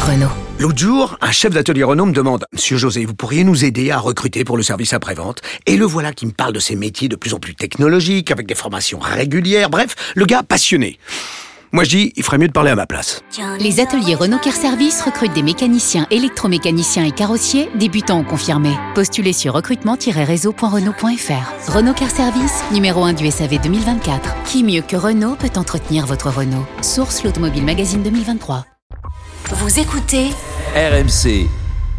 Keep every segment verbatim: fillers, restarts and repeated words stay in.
Renault. L'autre jour, un chef d'atelier Renault me demande « Monsieur José, vous pourriez nous aider à recruter pour le service après-vente ?» Et le voilà qui me parle de ces métiers de plus en plus technologiques, avec des formations régulières, bref, le gars passionné. Moi je dis, il ferait mieux de parler à ma place. Les ateliers Renault Care Service recrutent des mécaniciens, électromécaniciens et carrossiers, débutants ou confirmés. Postulez sur recrutement tiret réseau point renault point f r. Renault Care Service, numéro un du S A V deux mille vingt-quatre. Qui mieux que Renault peut entretenir votre Renault? Source l'Automobile Magazine deux mille vingt-trois. Vous écoutez R M C.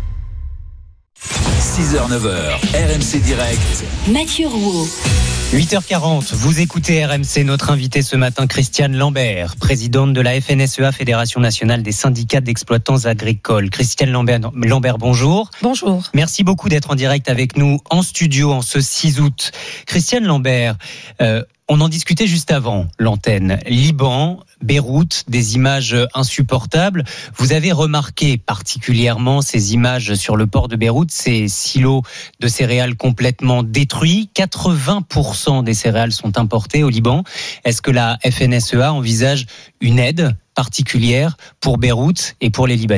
six heures neuf heures, R M C Direct. Mathieu Rouault. huit heures quarante, vous écoutez R M C, notre invité ce matin, Christiane Lambert, présidente de la F N S E A, Fédération Nationale des Syndicats d'Exploitants Agricoles. Christiane Lambert, Lambert, bonjour. Bonjour. Merci beaucoup d'être en direct avec nous en studio en ce six août. Christiane Lambert, euh, on en discutait juste avant l'antenne. Liban, Beyrouth, des images insupportables. Vous avez remarqué particulièrement ces images sur le port de Beyrouth, ces silos de céréales complètement détruits. quatre-vingts pour cent des céréales sont importées au Liban. Est-ce que la F N S E A envisage une aide particulière pour Beyrouth et pour les Libanais ?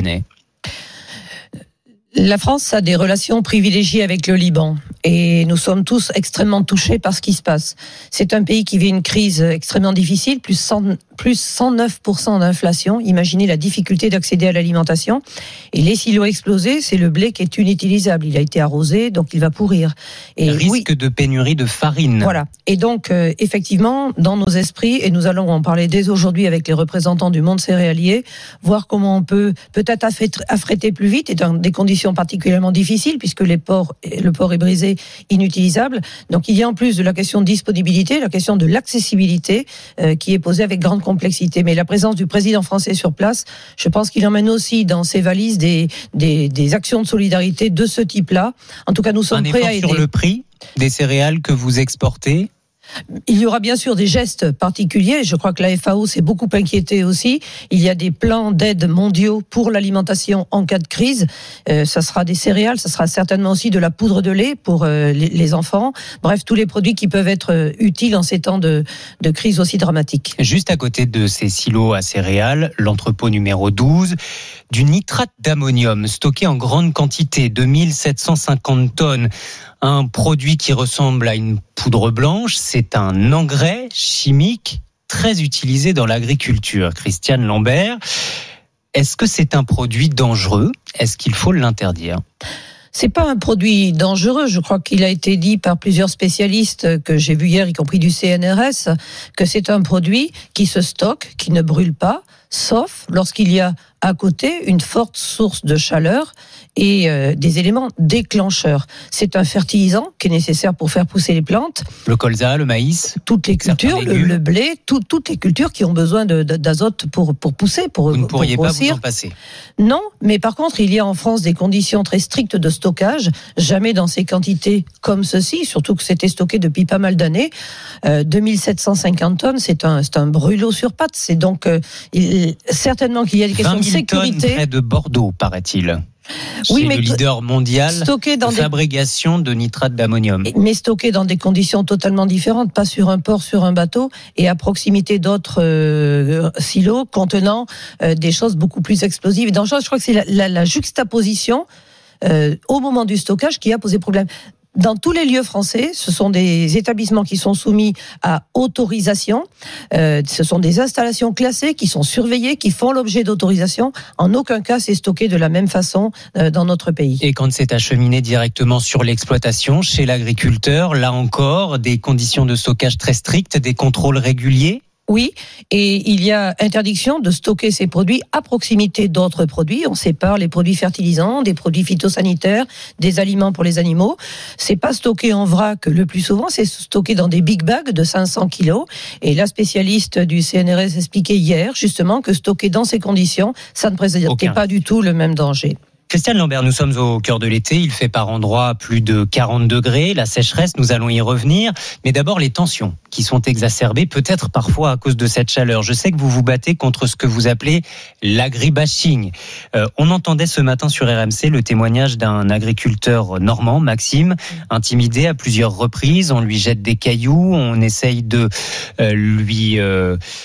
La France a des relations privilégiées avec le Liban et nous sommes tous extrêmement touchés par ce qui se passe. C'est un pays qui vit une crise extrêmement difficile, plus, cent, plus cent neuf pour cent d'inflation. Imaginez la difficulté d'accéder à l'alimentation. Et les silos explosés, c'est le blé qui est inutilisable. Il a été arrosé, donc il va pourrir. Et risque oui, de pénurie de farine. Voilà. Et donc, euh, effectivement, dans nos esprits, et nous allons en parler dès aujourd'hui avec les représentants du monde céréalier, voir comment on peut peut-être affréter plus vite et dans des conditions particulièrement difficiles puisque les ports, le port est brisé, inutilisable. Donc il y a en plus de la question de disponibilité, la question de l'accessibilité euh, qui est posée avec grande complexité. Mais la présence du président français sur place, je pense qu'il emmène aussi dans ses valises des, des, des actions de solidarité de ce type-là. En tout cas, nous sommes Un prêts effort à aider. Sur le prix des céréales que vous exportez ? Il y aura bien sûr des gestes particuliers. Je crois que la F A O s'est beaucoup inquiétée aussi. Il y a des plans d'aide mondiaux pour l'alimentation en cas de crise. Euh, ça sera des céréales, ça sera certainement aussi de la poudre de lait pour euh, les, les enfants. Bref, tous les produits qui peuvent être euh, utiles en ces temps de, de crise aussi dramatiques. Juste à côté de ces silos à céréales, l'entrepôt numéro douze, du nitrate d'ammonium stocké en grande quantité, deux mille sept cent cinquante tonnes. Un produit qui ressemble à une poudre blanche, c'est un engrais chimique très utilisé dans l'agriculture. Christiane Lambert, est-ce que c'est un produit dangereux ? Est-ce qu'il faut l'interdire ? C'est pas un produit dangereux. Je crois qu'il a été dit par plusieurs spécialistes que j'ai vu hier, y compris du C N R S, que c'est un produit qui se stocke, qui ne brûle pas, sauf lorsqu'il y a à côté une forte source de chaleur et euh, des éléments déclencheurs. C'est un fertilisant qui est nécessaire pour faire pousser les plantes. Le colza, le maïs, toutes les cultures, le, le blé, tout, toutes les cultures qui ont besoin de, de, d'azote pour, pour pousser, pour Vous ne pourriez pour pas grossir. vous en passer. Non, mais par contre, il y a en France des conditions très strictes de stockage, jamais dans ces quantités comme ceci, surtout que c'était stocké depuis pas mal d'années. Euh, deux mille sept cent cinquante tonnes, c'est un, c'est un brûlot sur pattes. C'est donc euh, il, certainement qu'il y a des questions de sécurité. vingt mille tonnes près de Bordeaux, paraît-il. Oui, c'est mais le leader mondial stocké dans de des... fabrication de nitrate d'ammonium. Mais stocké dans des conditions totalement différentes, pas sur un port, sur un bateau, et à proximité d'autres euh, silos contenant euh, des choses beaucoup plus explosives et dangereuses. Je crois que c'est la, la, la juxtaposition euh, au moment du stockage qui a posé problème. Dans tous les lieux français, ce sont des établissements qui sont soumis à autorisation. Euh, ce sont des installations classées qui sont surveillées, qui font l'objet d'autorisation. En aucun cas, c'est stocké de la même façon euh, dans notre pays. Et quand c'est acheminé directement sur l'exploitation, chez l'agriculteur, là encore, des conditions de stockage très strictes, des contrôles réguliers ? Oui, et il y a interdiction de stocker ces produits à proximité d'autres produits. On sépare les produits fertilisants, des produits phytosanitaires, des aliments pour les animaux. C'est pas stocké en vrac le plus souvent, c'est stocké dans des big bags de cinq cents kilos. Et la spécialiste du C N R S expliquait hier justement que stocké dans ces conditions, ça ne présentait pas du tout le même danger. Christiane Lambert, nous sommes au cœur de l'été, il fait par endroits plus de quarante degrés, la sécheresse, nous allons y revenir, mais d'abord les tensions qui sont exacerbées, peut-être parfois à cause de cette chaleur. Je sais que vous vous battez contre ce que vous appelez l'agribashing. Euh, on entendait ce matin sur R M C le témoignage d'un agriculteur normand, Maxime, intimidé à plusieurs reprises, on lui jette des cailloux, on essaye de euh, lui... Euh,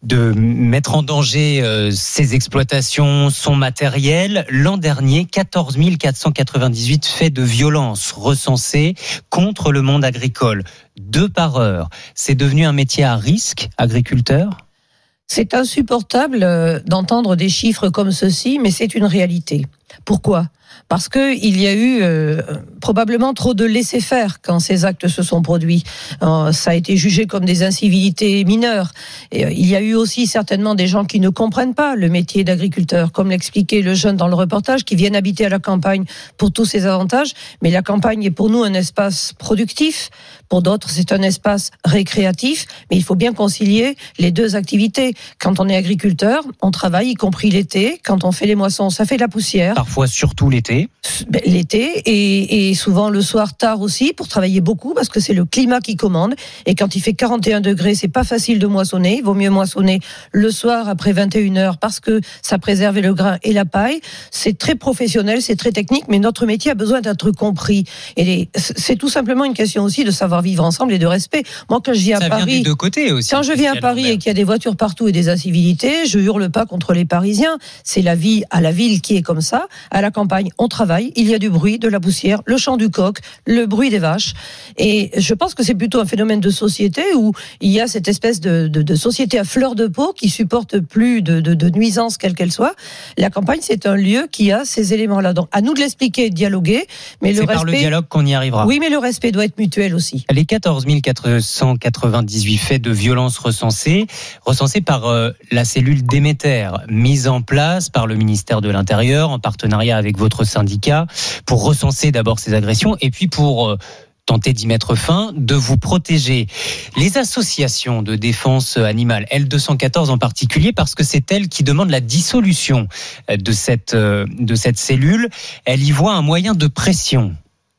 de mettre en danger euh, ses exploitations, son matériel. L'an dernier, quatorze mille quatre cent quatre-vingt-dix-huit faits de violence recensés contre le monde agricole. Deux par heure. C'est devenu un métier à risque, agriculteur ? C'est insupportable d'entendre des chiffres comme ceci, mais c'est une réalité. Pourquoi ? Parce qu'il y a eu euh, probablement trop de laisser-faire quand ces actes se sont produits. Euh, ça a été jugé comme des incivilités mineures. Et, euh, il y a eu aussi certainement des gens qui ne comprennent pas le métier d'agriculteur, comme l'expliquait le jeune dans le reportage, qui viennent habiter à la campagne pour tous ces avantages. Mais la campagne est pour nous un espace productif. Pour d'autres, c'est un espace récréatif. Mais il faut bien concilier les deux activités. Quand on est agriculteur, on travaille, y compris l'été. Quand on fait les moissons, ça fait de la poussière. Parfois, surtout l'été. L'été et, et souvent le soir tard aussi pour travailler beaucoup parce que c'est le climat qui commande et quand il fait quarante et un degrés c'est pas facile de moissonner, il vaut mieux moissonner le soir après vingt et une heures parce que ça préserve le grain et la paille. C'est très professionnel, c'est très technique, mais notre métier a besoin d'être compris et les, c'est tout simplement une question aussi de savoir vivre ensemble et de respect. Moi quand je viens ça à Paris, vient des deux côtés aussi, quand je viens à Paris et qu'il y a des voitures partout et des incivilités, je hurle pas contre les Parisiens, c'est la vie à la ville qui est comme ça. À la campagne on travaille, il y a du bruit, de la poussière, le chant du coq, le bruit des vaches. Et je pense que c'est plutôt un phénomène de société où il y a cette espèce de, de, de société à fleur de peau qui supporte plus de, de, de nuisances quelles qu'elles soient. La campagne, c'est un lieu qui a ces éléments-là. Donc, à nous de l'expliquer et de dialoguer. Mais c'est le par respect, le dialogue qu'on y arrivera. Oui, mais le respect doit être mutuel aussi. Les quatorze mille quatre cent quatre-vingt-dix-huit faits de violence recensés, recensés par euh, la cellule Déméter, mise en place par le ministère de l'Intérieur en partenariat avec votre syndicat pour recenser d'abord ces agressions et puis pour euh, tenter d'y mettre fin, de vous protéger. Les associations de défense animale, L deux cent quatorze en particulier, parce que c'est elles qui demandent la dissolution de cette, euh, de cette cellule, elles y voient un moyen de pression.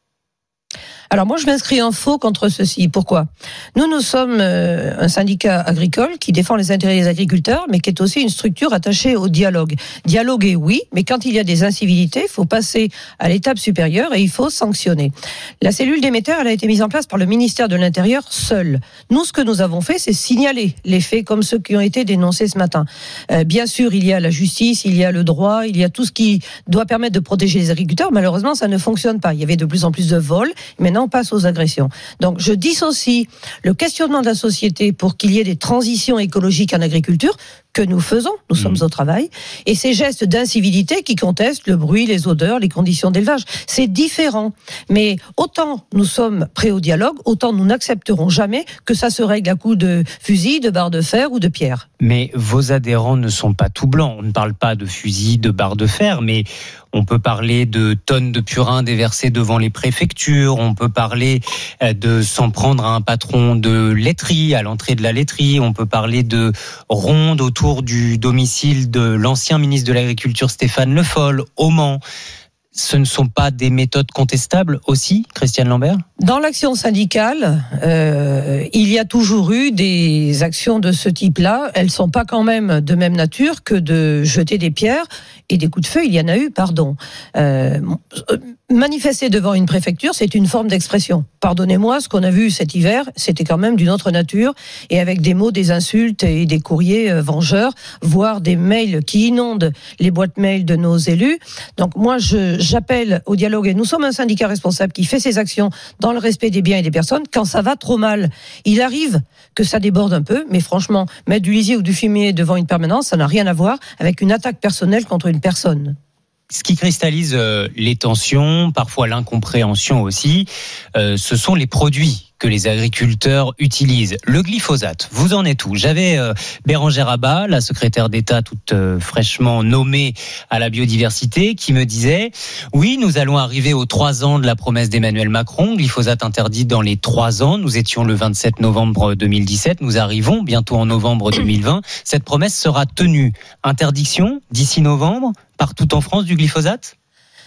Alors moi, je m'inscris en faux contre ceci. Pourquoi ? Nous, nous sommes euh, un syndicat agricole qui défend les intérêts des agriculteurs, mais qui est aussi une structure attachée au dialogue. Dialoguer, oui, mais quand il y a des incivilités, il faut passer à l'étape supérieure et il faut sanctionner. La cellule Déméter, elle a été mise en place par le ministère de l'Intérieur seul. Nous, ce que nous avons fait, c'est signaler les faits comme ceux qui ont été dénoncés ce matin. Euh, bien sûr, il y a la justice, il y a le droit, il y a tout ce qui doit permettre de protéger les agriculteurs. Malheureusement, ça ne fonctionne pas. Il y avait de plus en plus de vols. Maintenant, on passe aux agressions. Donc, je dissocie le questionnement de la société pour qu'il y ait des transitions écologiques en agriculture que nous faisons, nous mmh. sommes au travail, et ces gestes d'incivilité qui contestent le bruit, les odeurs, les conditions d'élevage. C'est différent. Mais autant nous sommes prêts au dialogue, autant nous n'accepterons jamais que ça se règle à coups de fusil, de barre de fer ou de pierre. Mais vos adhérents ne sont pas tout blancs. On ne parle pas de fusil, de barre de fer, mais on peut parler de tonnes de purin déversées devant les préfectures, on peut parler de s'en prendre à un patron de laiterie, à l'entrée de la laiterie, on peut parler de rondes autour du domicile de l'ancien ministre de l'Agriculture Stéphane Le Foll, au Mans. Ce ne sont pas des méthodes contestables aussi, Christiane Lambert ? Dans l'action syndicale, euh, il y a toujours eu des actions de ce type-là. Elles ne sont pas quand même de même nature que de jeter des pierres et des coups de feu. Il y en a eu, pardon. Euh, manifester devant une préfecture, c'est une forme d'expression. Pardonnez-moi, ce qu'on a vu cet hiver, c'était quand même d'une autre nature et avec des mots, des insultes et des courriers vengeurs, voire des mails qui inondent les boîtes mail de nos élus. Donc moi, je, j'appelle au dialogue et nous sommes un syndicat responsable qui fait ses actions dans le respect des biens et des personnes. Quand ça va trop mal, il arrive que ça déborde un peu, mais franchement, mettre du lisier ou du fumier devant une permanence, ça n'a rien à voir avec une attaque personnelle contre une personne. Ce qui cristallise euh, les tensions, parfois l'incompréhension aussi, euh, ce sont les produits que les agriculteurs utilisent. Le glyphosate, vous en êtes où ? J'avais euh, Bérangère Abba, la secrétaire d'État toute euh, fraîchement nommée à la biodiversité, qui me disait « Oui, nous allons arriver aux trois ans de la promesse d'Emmanuel Macron, glyphosate interdit dans les trois ans. Nous étions le vingt-sept novembre deux mille dix-sept, nous arrivons bientôt en novembre deux mille vingt. Cette promesse sera tenue. Interdiction d'ici novembre partout en France du glyphosate ?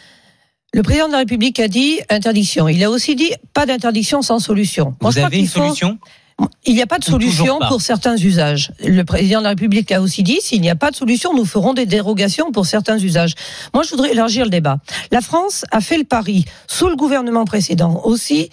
Le président de la République a dit interdiction. Il a aussi dit pas d'interdiction sans solution. Vous avez une solution ? Il n'y a pas de solution pour certains usages. Le président de la République a aussi dit, s'il n'y a pas de solution, nous ferons des dérogations pour certains usages. Moi, je voudrais élargir le débat. La France a fait le pari, sous le gouvernement précédent aussi,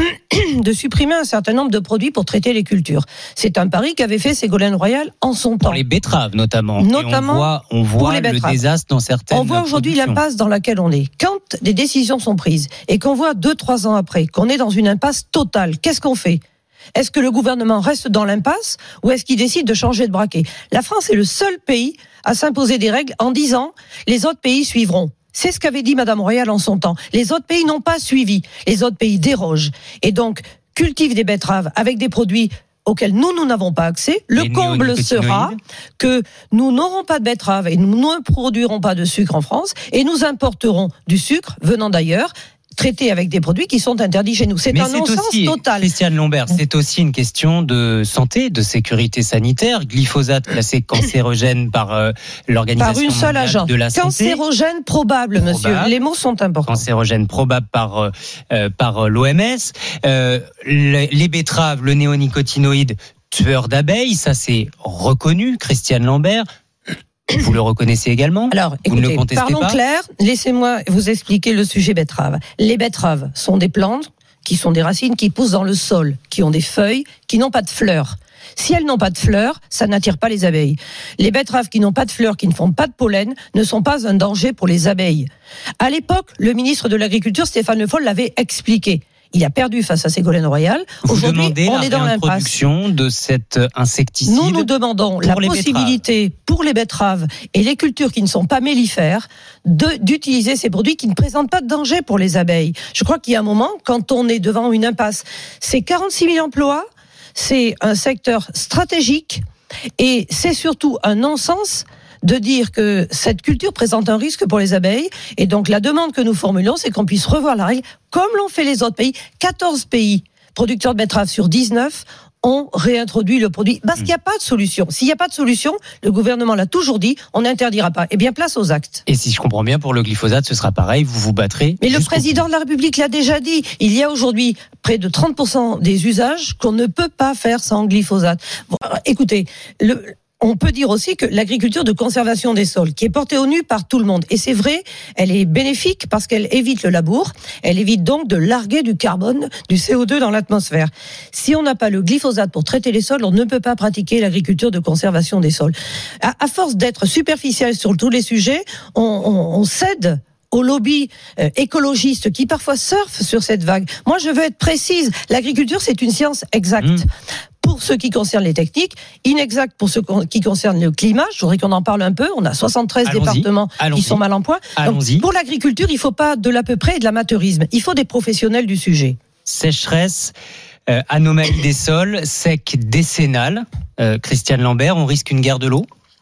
de supprimer un certain nombre de produits pour traiter les cultures. C'est un pari qu'avait fait Ségolène Royal en son temps. Pour les betteraves, notamment. Notamment on voit, on voit le désastre dans certaines On voit aujourd'hui productions. l'impasse dans laquelle on est. Quand des décisions sont prises et qu'on voit deux, trois ans après qu'on est dans une impasse totale, qu'est-ce qu'on fait ? Est-ce que le gouvernement reste dans l'impasse ou est-ce qu'il décide de changer de braquet ? La France est le seul pays à s'imposer des règles en disant les autres pays suivront. C'est ce qu'avait dit Madame Royal en son temps. Les autres pays n'ont pas suivi. Les autres pays dérogent. Et donc, cultivent des betteraves avec des produits auxquels nous, nous n'avons pas accès. Le Les comble sera que nous n'aurons pas de betteraves et nous ne produirons pas de sucre en France et nous importerons du sucre venant d'ailleurs, traités avec des produits qui sont interdits chez nous. C'est Mais un c'est non-sens aussi, total. Christiane Lambert, c'est aussi une question de santé, de sécurité sanitaire. Glyphosate classé cancérogène par euh, l'Organisation Par une seule mondiale agence. de la santé. Cancérogène probable, Probable. monsieur. Les mots sont importants. Cancérogène probable par euh, euh, par l'O M S. Euh, les, les betteraves, le néonicotinoïde tueur d'abeilles, ça c'est reconnu. Christiane Lambert. Vous le reconnaissez également ? Alors, vous ne le écoutez, contestez parlons pas clair, laissez-moi vous expliquer le sujet betterave. Les betteraves sont des plantes qui sont des racines qui poussent dans le sol, qui ont des feuilles, qui n'ont pas de fleurs. Si elles n'ont pas de fleurs, ça n'attire pas les abeilles. Les betteraves qui n'ont pas de fleurs, qui ne font pas de pollen, ne sont pas un danger pour les abeilles. À l'époque, le ministre de l'Agriculture, Stéphane Le Foll, l'avait expliqué. Il a perdu face à Ségolène Royal. Vous Aujourd'hui, demandez on la est dans l'impasse. réintroduction de cet insecticide. Nous, nous demandons la les possibilité pour les betteraves et les cultures qui ne sont pas mellifères de, d'utiliser ces produits qui ne présentent pas de danger pour les abeilles. Je crois qu'il y a un moment, quand on est devant une impasse, c'est quarante-six mille emplois, c'est un secteur stratégique et c'est surtout un non-sens de dire que cette culture présente un risque pour les abeilles. Et donc, la demande que nous formulons, c'est qu'on puisse revoir la règle, comme l'ont fait les autres pays. quatorze pays producteurs de betteraves sur dix-neuf ont réintroduit le produit. Parce qu'il n'y a pas de solution. S'il n'y a pas de solution, le gouvernement l'a toujours dit, on n'interdira pas. Eh bien, place aux actes. Et si je comprends bien, pour le glyphosate, ce sera pareil, vous vous battrez. Mais le président de la République l'a déjà dit. Il y a aujourd'hui près de trente pour cent des usages qu'on ne peut pas faire sans glyphosate. Bon, écoutez, le... on peut dire aussi que l'agriculture de conservation des sols, qui est portée au nu par tout le monde, et c'est vrai, elle est bénéfique parce qu'elle évite le labour, elle évite donc de larguer du carbone, du C O deux dans l'atmosphère. Si on n'a pas le glyphosate pour traiter les sols, on ne peut pas pratiquer l'agriculture de conservation des sols. À, à force d'être superficiel sur tous les sujets, on, on, on cède aux lobbies euh, écologistes qui parfois surfent sur cette vague. Moi, je veux être précise. L'agriculture, c'est une science exacte. Mmh. Pour ce qui concerne les techniques, inexact pour ce qui concerne le climat. Je voudrais qu'on en parle un peu. On a soixante-treize Allons-y. départements Allons-y. qui sont mal en point. Donc, pour l'agriculture, il ne faut pas de l'à peu près et de l'amateurisme. Il faut des professionnels du sujet. Sécheresse, euh, anomalie des sols, sec décennale. Euh, Christiane Lambert, on risque une guerre de l'eau ?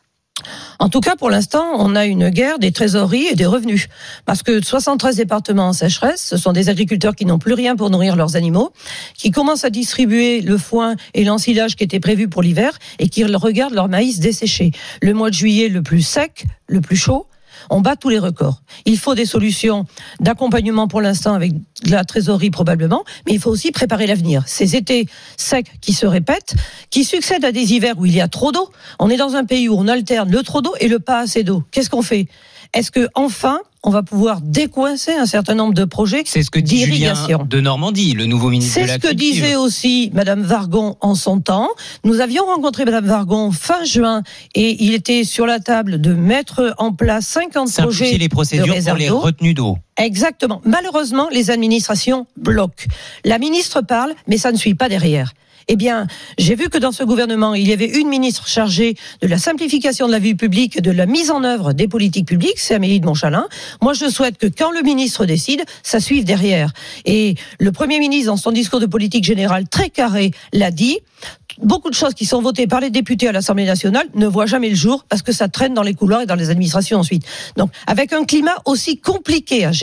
En tout cas, pour l'instant, on a une guerre des trésoreries et des revenus. Parce que soixante-treize départements en sécheresse, ce sont des agriculteurs qui n'ont plus rien pour nourrir leurs animaux, qui commencent à distribuer le foin et l'ensilage qui étaient prévus pour l'hiver et qui regardent leur maïs desséché. Le mois de juillet, le plus sec, le plus chaud, on bat tous les records. Il faut des solutions d'accompagnement pour l'instant avec de la trésorerie probablement, mais il faut aussi préparer l'avenir. Ces étés secs qui se répètent, qui succèdent à des hivers où il y a trop d'eau. On est dans un pays où on alterne le trop d'eau et le pas assez d'eau. Qu'est-ce qu'on fait ? Est-ce que enfin on va pouvoir décoincer un certain nombre de projets d'irrigation ? C'est ce que dit Julien de Normandie, le nouveau ministre de l'Agriculture. C'est ce que disait aussi Madame Wargon en son temps. Nous avions rencontré Madame Wargon fin juin et il était sur la table de mettre en place cinquante Simplifier projets les procédures de réserve pour les d'eau. retenues d'eau. Exactement. Malheureusement, les administrations bloquent. La ministre parle, mais ça ne suit pas derrière. Eh bien, j'ai vu que dans ce gouvernement, il y avait une ministre chargée de la simplification de la vie publique, de la mise en œuvre des politiques publiques, c'est Amélie de Montchalin. Moi, je souhaite que quand le ministre décide, ça suive derrière. Et le Premier ministre, dans son discours de politique générale très carré, l'a dit. Beaucoup de choses qui sont votées par les députés à l'Assemblée nationale ne voient jamais le jour parce que ça traîne dans les couloirs et dans les administrations ensuite. Donc, avec un climat aussi compliqué à gérer,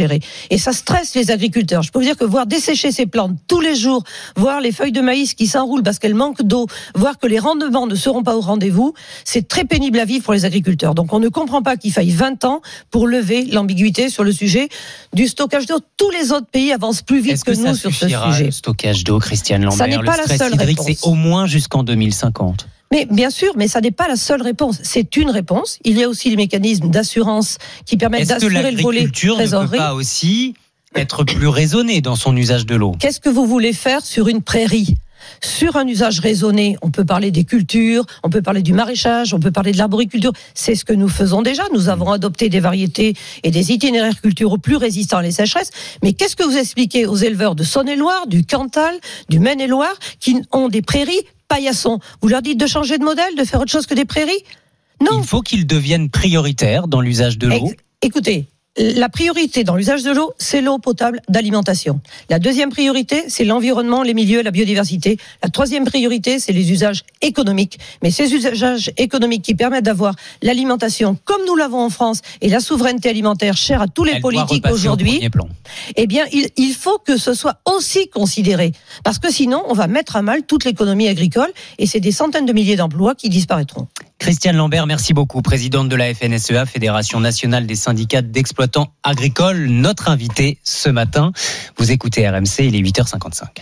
gérer. Et ça stresse les agriculteurs. Je peux vous dire que voir dessécher ces plantes tous les jours, voir les feuilles de maïs qui s'enroulent parce qu'elles manquent d'eau, voir que les rendements ne seront pas au rendez-vous, c'est très pénible à vivre pour les agriculteurs. Donc on ne comprend pas qu'il faille vingt ans pour lever l'ambiguïté sur le sujet du stockage d'eau. Tous les autres pays avancent plus vite Est-ce que, que nous ça sur ce suffira, sujet. Le stockage d'eau, Christiane Lambert, Ça n'est pas le la stress seule hydrique, réponse. c'est au moins jusqu'en deux mille cinquante. Mais bien sûr, mais ça n'est pas la seule réponse. C'est une réponse. Il y a aussi les mécanismes d'assurance qui permettent Est-ce que d'assurer le volet l'agriculture ne peut trésorerie. pas aussi être plus raisonnée dans son usage de l'eau? Qu'est-ce que vous voulez faire sur une prairie ? Sur un usage raisonné, on peut parler des cultures, on peut parler du maraîchage, on peut parler de l'arboriculture. C'est ce que nous faisons déjà. Nous avons adopté des variétés et des itinéraires culturaux plus résistants à les sécheresses. Mais qu'est-ce que vous expliquez aux éleveurs de Saône-et-Loire, du Cantal, du Maine-et-Loire, qui ont des prairies paillassons? Vous leur dites de changer de modèle, de faire autre chose que des prairies? Non. Il faut qu'ils deviennent prioritaires dans l'usage de l'eau. Écoutez, la priorité dans l'usage de l'eau, c'est l'eau potable d'alimentation. La deuxième priorité, c'est l'environnement, les milieux, la biodiversité. La troisième priorité, c'est les usages économiques. Mais ces usages économiques qui permettent d'avoir l'alimentation comme nous l'avons en France et la souveraineté alimentaire chère à tous les Elle doit politiques repasser au aujourd'hui, premier plan. eh bien, il, il faut que ce soit aussi considéré. Parce que sinon, on va mettre à mal toute l'économie agricole et c'est des centaines de milliers d'emplois qui disparaîtront. Christiane Lambert, merci beaucoup, présidente de la F N S E A, Fédération nationale des syndicats d'exploitants agricoles, notre invitée ce matin. Vous écoutez R M C, il est huit heures cinquante-cinq.